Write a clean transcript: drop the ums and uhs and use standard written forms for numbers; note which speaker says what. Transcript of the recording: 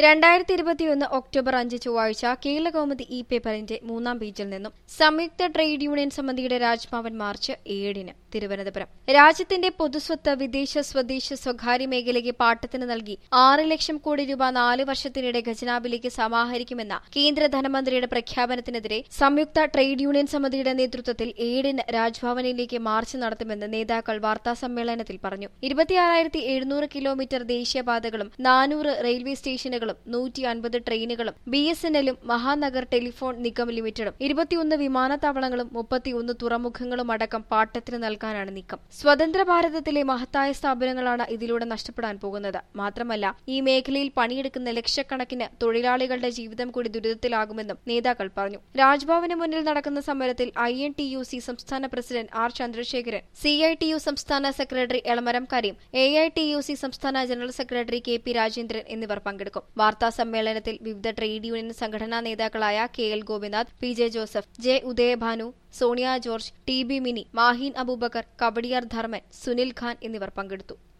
Speaker 1: 2021 October 5 ചൊവ്വാഴ്ച Keralakaumudi E പേപ്പറിന്റെ 3-ാം പേജിൽ നിന്നും സംയുക്ത ട്രേഡ് യൂണിയൻ സമിതിയുടെ രാജ്ഭവൻ മാർച്ച് 7-ന് തിരുവനന്തപുരം. രാജ്യത്തിന്റെ പൊതുസ്വത്ത് വിദേശ സ്വദേശ സ്വകാര്യ മേഖലയ്ക്ക് പാട്ടത്തിന് നൽകി 6 ലക്ഷം കോടി രൂപ 4 വർഷത്തിനിടെ ഖജനാവിലേക്ക് സമാഹരിക്കുമെന്ന കേന്ദ്ര ധനമന്ത്രിയുടെ പ്രഖ്യാപനത്തിനെതിരെ സംയുക്ത ട്രേഡ് യൂണിയൻ സമിതിയുടെ നേതൃത്വത്തിൽ 7-ന് രാജ്ഭവനിലേക്ക് മാർച്ച് നടത്തുമെന്ന് നേതാക്കൾ വാർത്താസമ്മേളനത്തിൽ പറഞ്ഞു. 26,700 കിലോമീറ്റർ ദേശീയപാതകളും 400 റെയിൽവേ സ്റ്റേഷനുകളും 150 ട്രെയിനുകളും BSNL-ഉം മഹാനഗർ ടെലിഫോൺ നിഗം ലിമിറ്റഡും 21 വിമാനത്താവളങ്ങളും 31 തുറമുഖങ്ങളും അടക്കം പാട്ടത്തിന് നൽകാനാണ് നീക്കം. സ്വതന്ത്ര ഭാരതത്തിലെ മഹത്തായ സ്ഥാപനങ്ങളാണ് ഇതിലൂടെ നഷ്ടപ്പെടാൻ പോകുന്നത്. മാത്രമല്ല, ഈ മേഖലയിൽ പണിയെടുക്കുന്ന ലക്ഷക്കണക്കിന് തൊഴിലാളികളുടെ ജീവിതം കൂടി ദുരിതത്തിലാകുമെന്നും നേതാക്കൾ പറഞ്ഞു. രാജ്ഭവന് മുന്നിൽ നടക്കുന്ന സമരത്തിൽ INTUC സംസ്ഥാന പ്രസിഡന്റ് R. ചന്ദ്രശേഖരൻ, CITU സംസ്ഥാന സെക്രട്ടറി എളമരം കരീം, AITUC സംസ്ഥാന ജനറൽ സെക്രട്ടറി KP രാജേന്ദ്രൻ എന്നിവർ പങ്കെടുക്കും. വാർത്താസമ്മേളനത്തിൽ വിവിധ ട്രേഡ് യൂണിയൻ സംഘടനാ നേതാക്കളായ KL Gopinath, PJ Joseph, J. Udayabhanu, Sonia George, TB Mini, Maheen Aboobacker, Kowdiar Dharman, Sunil Khan എന്നിവർ പങ്കെടുത്തു.